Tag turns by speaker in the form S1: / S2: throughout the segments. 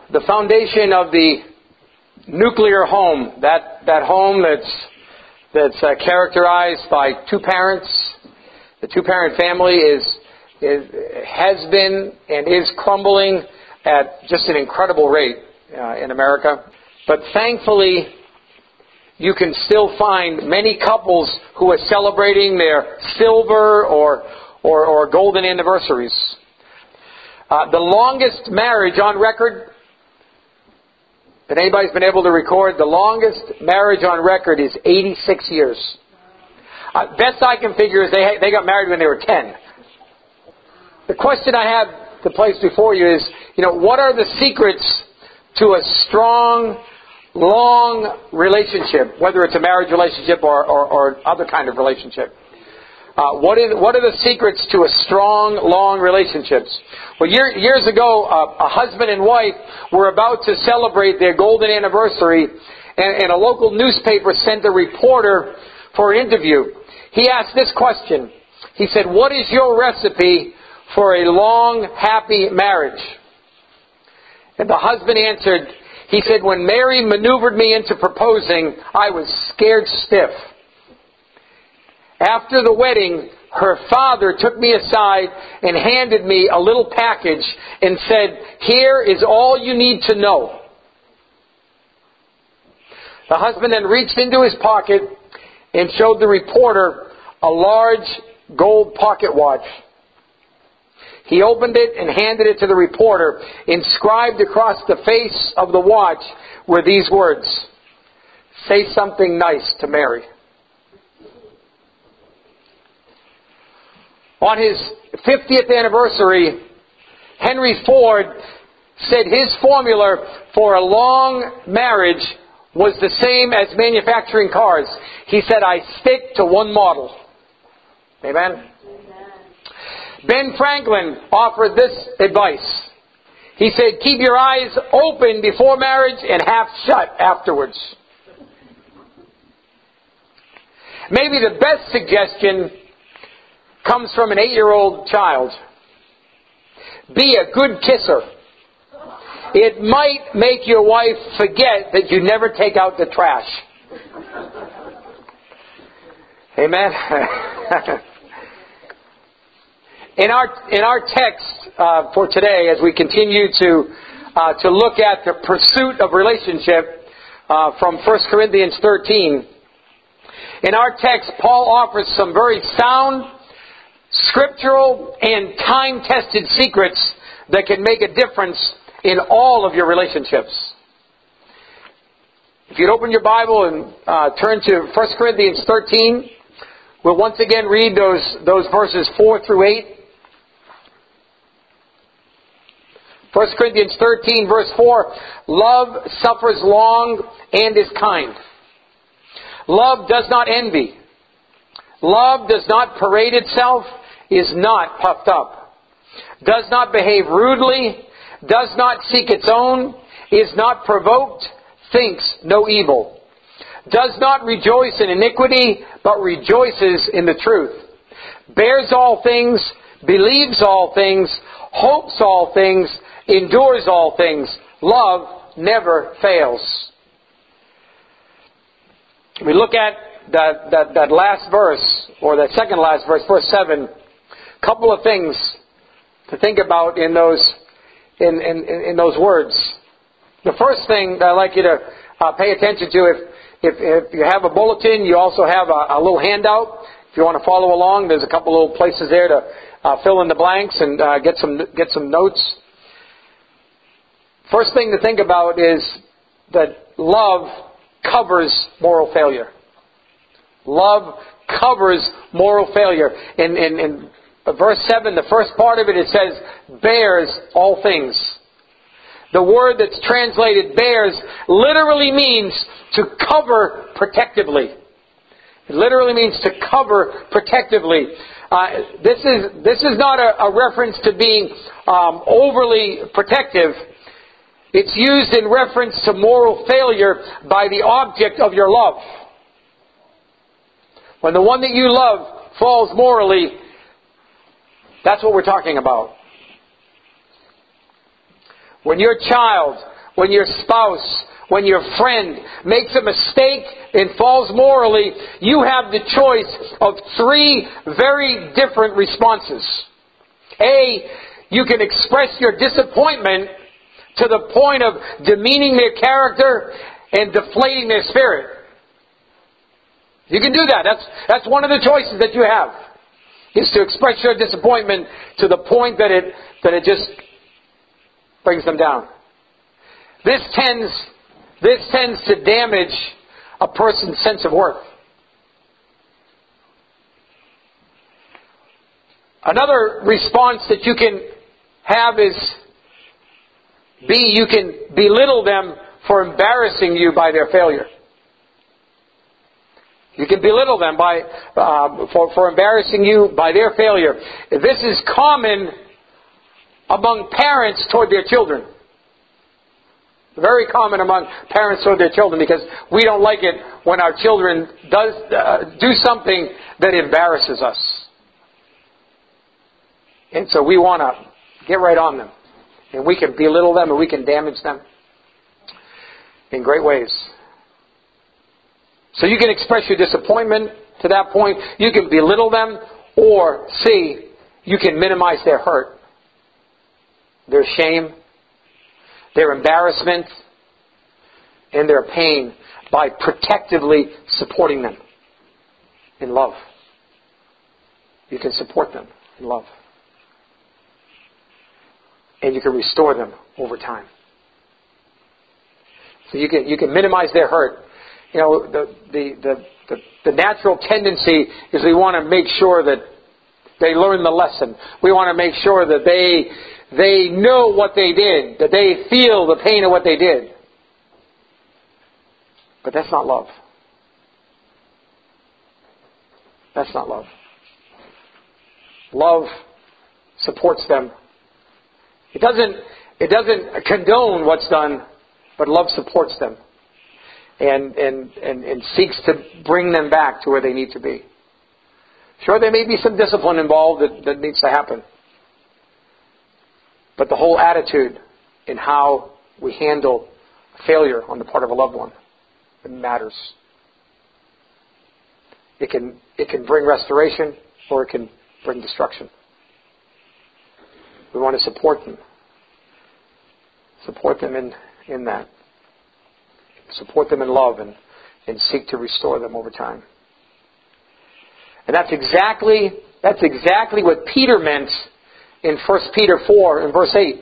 S1: the foundation of the nuclear home, that home that's characterized by two parents. The two-parent family has been and is crumbling at just an incredible rate in America. But thankfully, you can still find many couples who are celebrating their silver or golden anniversaries. The longest marriage on record that anybody's been able to record, the longest marriage on record is 86 years. Best I can figure is they got married when they were 10. The question I have to place before you is, what are the secrets to a strong, long relationship, whether it's a marriage relationship or other kind of relationship? What are the secrets to a strong, long relationships? Well, years ago, a husband and wife were about to celebrate their golden anniversary, and a local newspaper sent a reporter for an interview. He asked this question. He said, "What is your recipe for a long, happy marriage?" And the husband answered, he said, "When Mary maneuvered me into proposing, I was scared stiff. After the wedding, her father took me aside and handed me a little package and said, 'Here is all you need to know.'" The husband then reached into his pocket and showed the reporter a large gold pocket watch. He opened it and handed it to the reporter. Inscribed across the face of the watch were these words, "Say something nice to Mary." On his 50th anniversary, Henry Ford said his formula for a long marriage was the same as manufacturing cars. He said, "I stick to one model." Amen? Amen. Ben Franklin offered this advice. He said, "Keep your eyes open before marriage and half shut afterwards." Maybe the best suggestion comes from an 8-year-old child. Be a good kisser. It might make your wife forget that you never take out the trash. Amen. In our text for today, as we continue to look at the pursuit of relationship from 1 Corinthians 13, in our text, Paul offers some very sound, scriptural, and time-tested secrets that can make a difference in all of your relationships. If you'd open your Bible and turn to 1 Corinthians 13, we'll once again read those verses 4 through 8. 1 Corinthians 13, verse 4, "Love suffers long and is kind. Love does not envy. Love does not parade itself, is not puffed up, does not behave rudely, does not seek its own, is not provoked, thinks no evil, does not rejoice in iniquity, but rejoices in the truth, bears all things, believes all things, hopes all things, endures all things. Love never fails." We look at that last verse, or that second last verse, verse 7. A couple of things to think about in those words. The first thing that I'd like you to pay attention to, if you have a bulletin, you also have a little handout. If you want to follow along, there's a couple little places there to fill in the blanks and get some notes. First thing to think about is that love covers moral failure. Love covers moral failure. In verse 7, the first part of it says, "bears all things." The word that's translated "bears" literally means to cover protectively. It literally means to cover protectively. This is not a reference to being overly protective. It's used in reference to moral failure by the object of your love. When the one that you love falls morally, that's what we're talking about. When your child when your spouse, when your friend makes a mistake and falls morally, you have the choice of three very different responses. A, you can express your disappointment to the point of demeaning their character and deflating their spirit. You can do that. That's one of the choices that you have, is to express your disappointment to the point that it just brings them down. This tends to damage a person's sense of worth. Another response that you can have is B, you can belittle them for embarrassing you by their failure. You can belittle them for embarrassing you by their failure. This is common among parents toward their children. Very common among parents toward their children, because we don't like it when our children do something that embarrasses us. And so we want to get right on them. And we can belittle them and we can damage them in great ways. So you can express your disappointment to that point. You can belittle them. Or C, you can minimize their hurt, their shame, their embarrassment, and their pain by protectively supporting them in love. You can support them in love. And you can restore them over time. So you can minimize their hurt. You know, the natural tendency is we want to make sure that they learn the lesson. We want to make sure that they know what they did, that they feel the pain of what they did. But that's not love. That's not love. Love supports them. It doesn't condone what's done, but love supports them and seeks to bring them back to where they need to be. Sure, there may be some discipline involved that needs to happen. But the whole attitude in how we handle failure on the part of a loved one, it matters. It can bring restoration, or it can bring destruction. We want to support them. Support them in that. Support them in love and seek to restore them over time. And that's exactly what Peter meant in 1 Peter 4 in verse 8.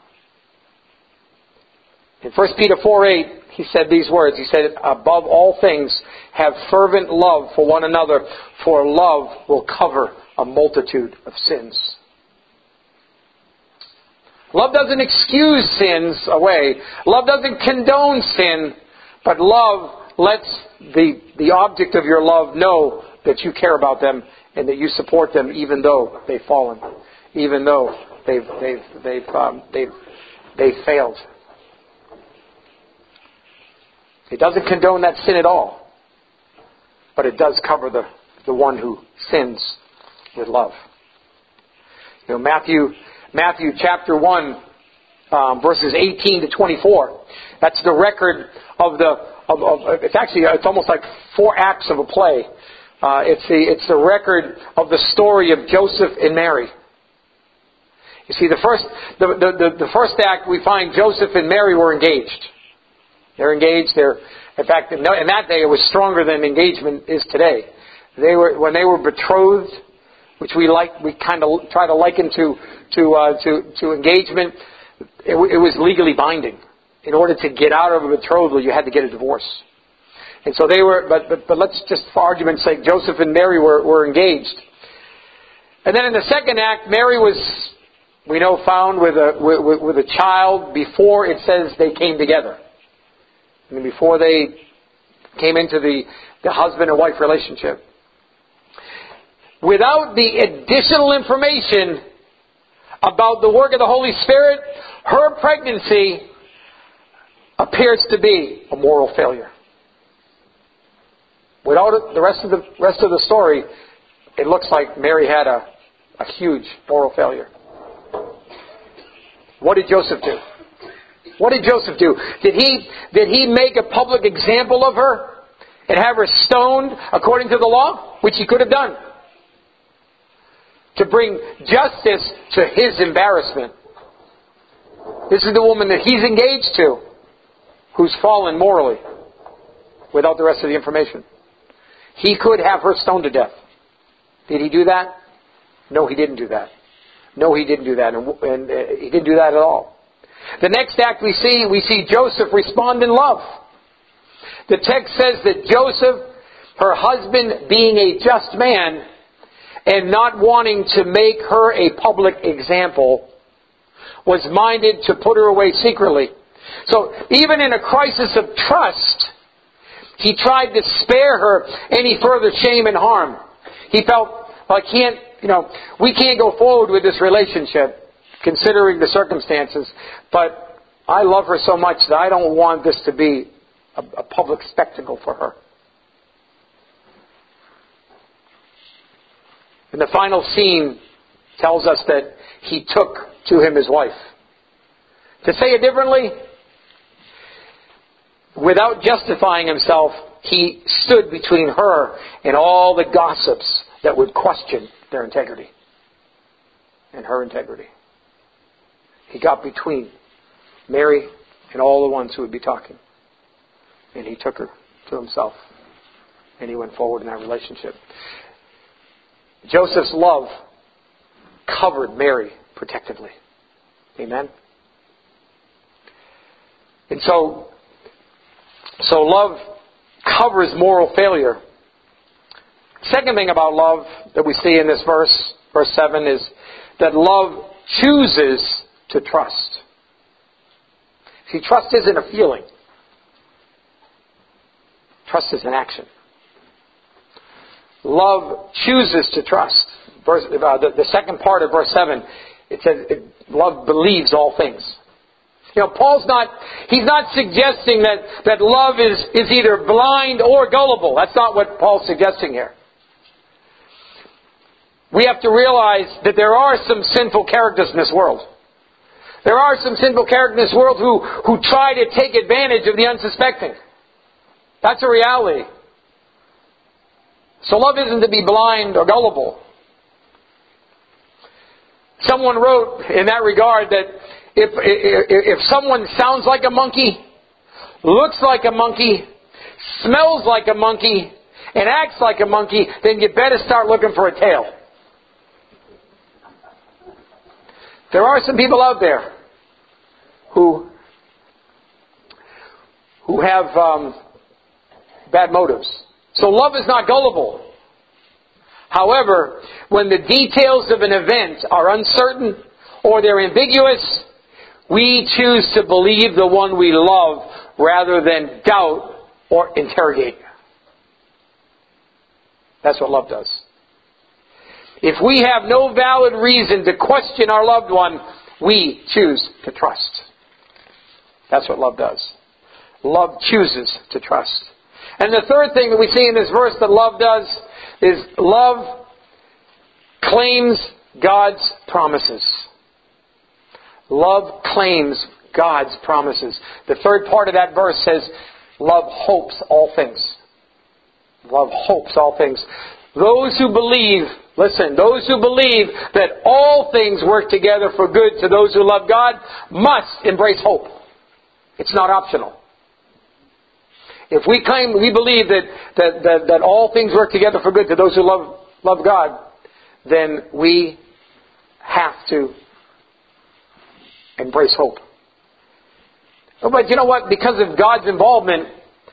S1: In 1 Peter 4:8, he said these words. He said, above all things, have fervent love for one another, for love will cover a multitude of sins. Love doesn't excuse sins away. Love doesn't condone sin. But love lets the object of your love know that you care about them and that you support them even though they've fallen. Even though they've failed. It doesn't condone that sin at all. But it does cover the one who sins with love. You know, Matthew chapter 1, verses 18 to 24. That's the record of it's almost like 4 acts of a play. It's the record of the story of Joseph and Mary. You see, the first act we find Joseph and Mary were engaged. They're engaged. In fact, in that day it was stronger than engagement is today. When they were betrothed, which we kind of try to liken to engagement. It was legally binding. In order to get out of a betrothal, you had to get a divorce. And so they were, but let's just, for argument's sake, Joseph and Mary were engaged. And then in the second act, Mary was, we know, found with a child before it says they came together. I mean, before they came into the husband and wife relationship. Without the additional information about the work of the Holy Spirit, her pregnancy appears to be a moral failure. Without it, the rest of the story, it looks like Mary had a huge moral failure. What did Joseph do? What did Joseph do? Did he make a public example of her and have her stoned according to the law? Which he could have done. To bring justice to his embarrassment. This is the woman that he's engaged to, who's fallen morally, without the rest of the information. He could have her stoned to death. Did he do that? No, he didn't do that. No, he didn't do that. And he didn't do that at all. The next act we see Joseph respond in love. The text says that Joseph, her husband, being a just man and not wanting to make her a public example, was minded to put her away secretly. So even in a crisis of trust, he tried to spare her any further shame and harm. He felt like we can't go forward with this relationship, considering the circumstances, but I love her so much that I don't want this to be a public spectacle for her. And the final scene tells us that he took to him his wife. To say it differently, without justifying himself, he stood between her and all the gossips that would question their integrity and her integrity. He got between Mary and all the ones who would be talking. And he took her to himself. And he went forward in that relationship. Joseph's love covered Mary protectively. Amen? And so love covers moral failure. Second thing about love that we see in this verse 7, is that love chooses to trust. See, trust isn't a feeling. Trust is an action. Love chooses to trust. The second part of verse 7, it says, love believes all things. Paul's he's not suggesting that love is either blind or gullible. That's not what Paul's suggesting here. We have to realize that there are some sinful characters in this world. There are some sinful characters in this world who try to take advantage of the unsuspecting. That's a reality. So love isn't to be blind or gullible. Someone wrote in that regard that if someone sounds like a monkey, looks like a monkey, smells like a monkey, and acts like a monkey, then you better start looking for a tail. There are some people out there who have bad motives. So love is not gullible. However, when the details of an event are uncertain or they're ambiguous, we choose to believe the one we love rather than doubt or interrogate. That's what love does. If we have no valid reason to question our loved one, we choose to trust. That's what love does. Love chooses to trust. And the third thing that we see in this verse that love does is love claims God's promises. Love claims God's promises. The third part of that verse says, love hopes all things. Love hopes all things. Those who believe that all things work together for good to those who love God must embrace hope. It's not optional. If we claim we believe that all things work together for good to those who love God, then we have to embrace hope. Oh, but you know what? Because of God's involvement,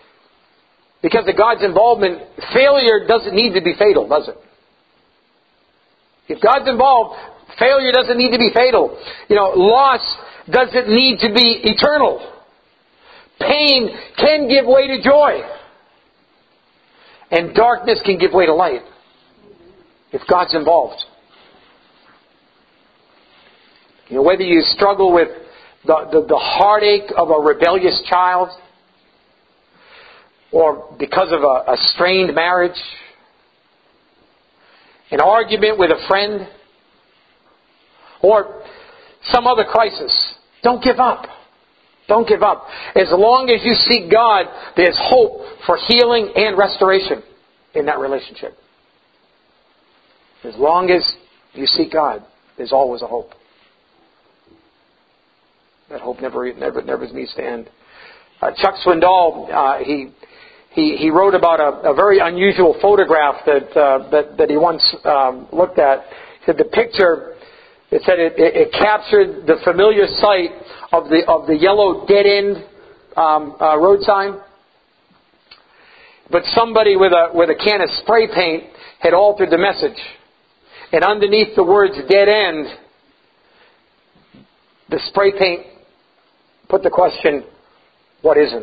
S1: failure doesn't need to be fatal, does it? If God's involved, failure doesn't need to be fatal. Loss doesn't need to be eternal. Pain can give way to joy. And darkness can give way to light. If God's involved. Whether you struggle with the heartache of a rebellious child, or because of a strained marriage, an argument with a friend, or some other crisis, don't give up. Don't give up. As long as you seek God, there's hope for healing and restoration in that relationship. As long as you seek God, there's always a hope. That hope never needs to end. Chuck Swindoll, he wrote about a very unusual photograph that he once looked at. He said the picture, it captured the familiar sight of the yellow dead end road sign. But somebody with a can of spray paint had altered the message. And underneath the words dead end, the spray paint put the question, what isn't?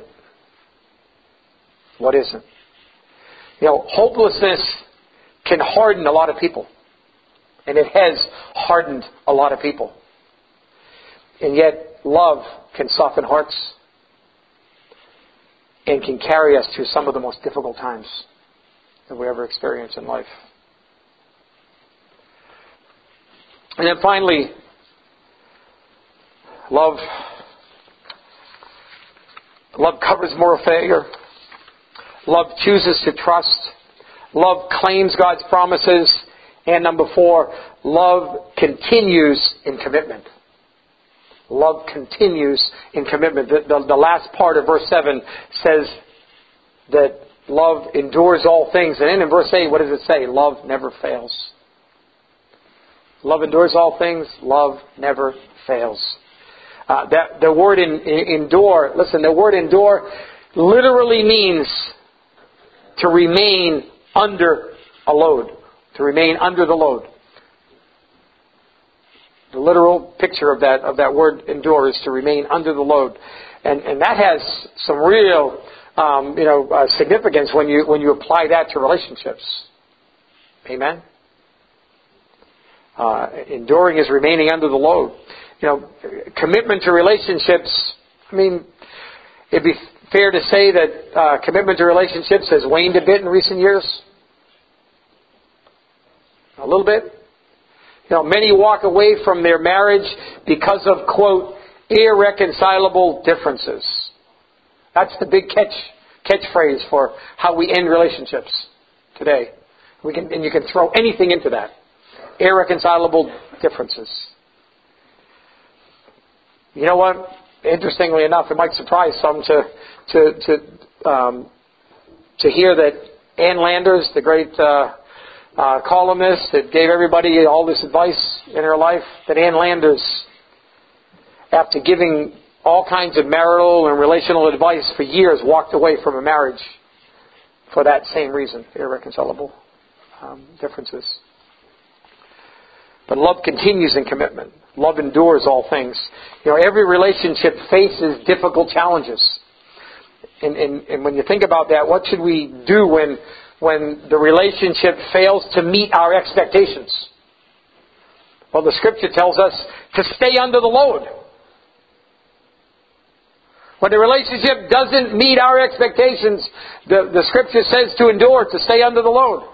S1: What isn't? Hopelessness can harden a lot of people. And it has hardened a lot of people. And yet, love can soften hearts and can carry us through some of the most difficult times that we ever experience in life. And then finally, love covers moral failure. Love chooses to trust. Love claims God's promises. And number 4, love continues in commitment. Love continues in commitment. The last part of verse 7 says that love endures all things. And then in verse 8, what does it say? Love never fails. Love endures all things. Love never fails. The word endure, listen, the word endure literally means to remain under a load. To remain under the load. The literal picture of that word endure is to remain under the load. And that has some real significance when you apply that to relationships. Amen? Enduring is remaining under the load. Commitment to relationships, it'd be fair to say that commitment to relationships has waned a bit in recent years. A little bit. Many walk away from their marriage because of, quote, irreconcilable differences. That's the big catchphrase for how we end relationships today. And you can throw anything into that. Irreconcilable differences. You know what? Interestingly enough, it might surprise some to hear that Ann Landers, the great columnist that gave everybody all this advice in her life, that Ann Landers, after giving all kinds of marital and relational advice for years, walked away from a marriage for that same reason, irreconcilable differences. But love continues in commitment. Love endures all things. Every relationship faces difficult challenges. And when you think about that, what should we do when the relationship fails to meet our expectations? Well, the Scripture tells us to stay under the load. When the relationship doesn't meet our expectations, the Scripture says to endure, to stay under the load.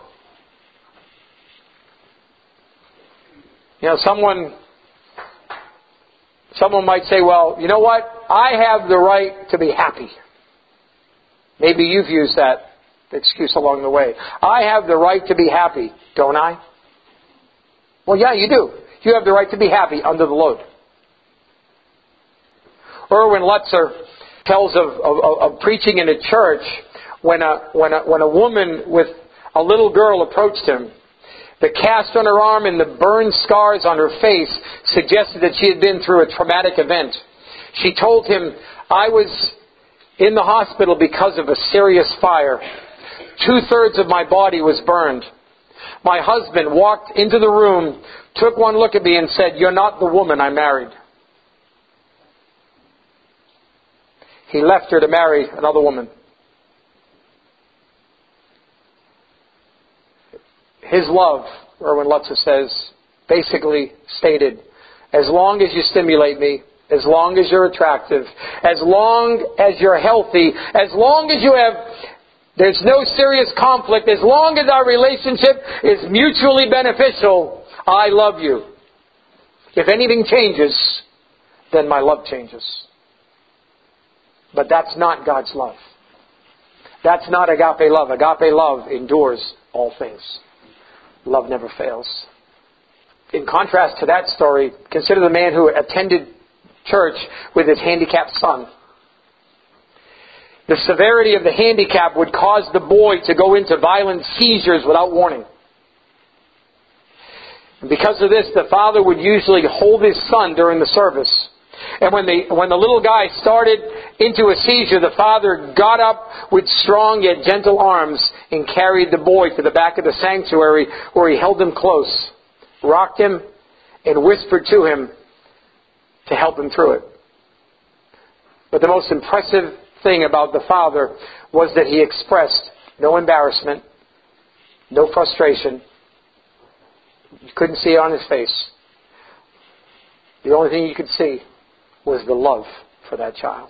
S1: Someone might say, well, you know what? I have the right to be happy. Maybe you've used that excuse along the way. I have the right to be happy, don't I? Well, yeah, you do. You have the right to be happy under the load. Erwin Lutzer tells of preaching in a church when a woman with a little girl approached him. The cast on her arm and the burn scars on her face suggested that she had been through a traumatic event. She told him, I was in the hospital because of a serious fire. 2/3 of my body was burned. My husband walked into the room, took one look at me and said, you're not the woman I married. He left her to marry another woman. His love, Erwin Lutzer says, basically stated, as long as you stimulate me, as long as you're attractive, as long as you're healthy, as long as there's no serious conflict, as long as our relationship is mutually beneficial, I love you. If anything changes, then my love changes. But that's not God's love. That's not agape love. Agape love endures all things. Love never fails. In contrast to that story, consider the man who attended church with his handicapped son. The severity of the handicap would cause the boy to go into violent seizures without warning. And because of this, the father would usually hold his son during the service. And when the little guy started into a seizure, the father got up with strong yet gentle arms and carried the boy to the back of the sanctuary, where he held him close, rocked him, and whispered to him to help him through it. But the most impressive thing about the father was that he expressed no embarrassment, no frustration. You couldn't see it on his face. The only thing you could see was the love for that child.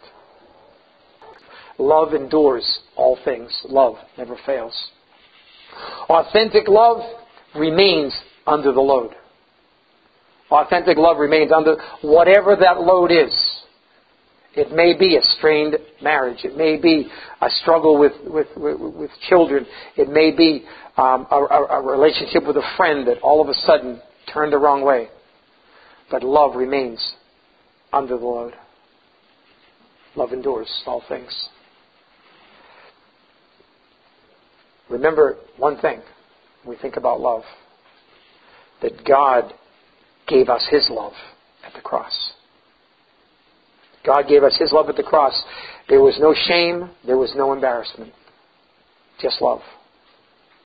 S1: Love endures all things. Love never fails. Authentic love remains under the load. Authentic love remains under whatever that load is. It may be a strained marriage. It may be a struggle with children. It may be a relationship with a friend that all of a sudden turned the wrong way. But love remains under the load. Love endures all things. Remember one thing when we think about love. That God gave us His love at the cross. God gave us His love at the cross. There was no shame. There was no embarrassment. Just love.